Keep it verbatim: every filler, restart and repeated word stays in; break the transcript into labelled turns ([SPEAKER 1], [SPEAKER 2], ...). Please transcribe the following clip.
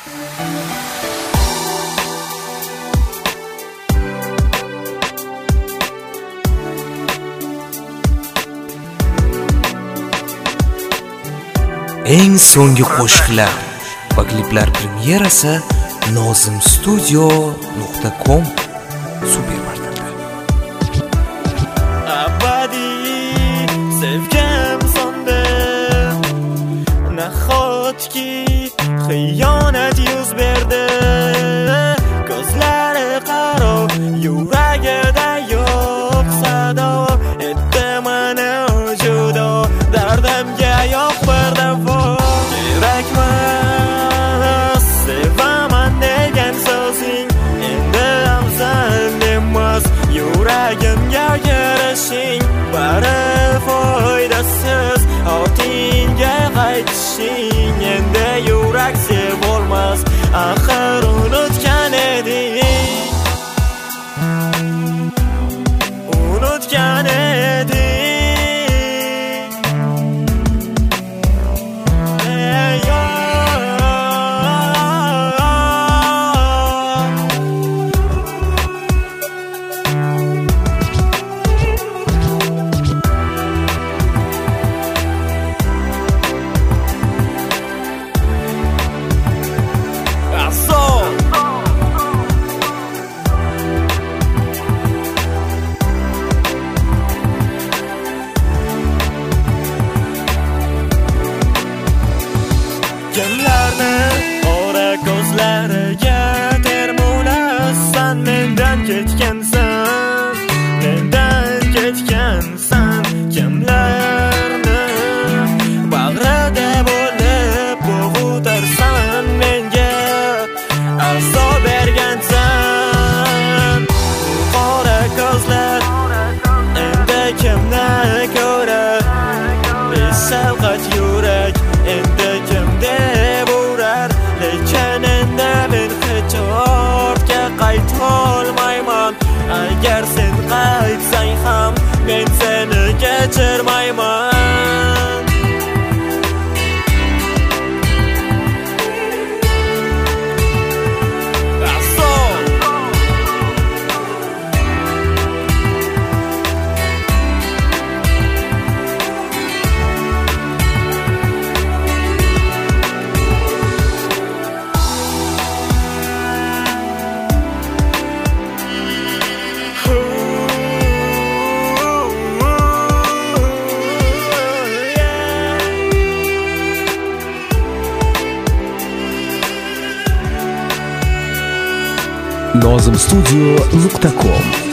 [SPEAKER 1] Eng so'nggi qo'shiqlar va kliplar premyerasi nozim studio nuqta com supermarketida.
[SPEAKER 2] Abadiy sevgim so'ndi, nahotki xiyonat yuz berdi. Ko'zlari qaro, yuragida yo'q sado, etdi mani judo, dardimga yo'q bir davo. Kerakmas sevaman degan so'zing, endi afzal emas yuragimga kirishing. Bari foydasiz ortingga qaytishing, endi yurak sevolmas, axir unutgan eding, unutgan eding. Kimlarni ora ko'zlariga termulasan, mendan ketgansan, mendan ketgansan. Kimlarni bag'rida bo'lib bo'g'utarsan, menga azob bergansan. Qora ko'zlar endi kimni ko'rar, besavqat yurak endi kimda bo'rar. Lekin endi men hech ortga qaytolmayman. Agar sen qaytsang ham men seni kechirmayman.
[SPEAKER 1] nozim studio nuqta com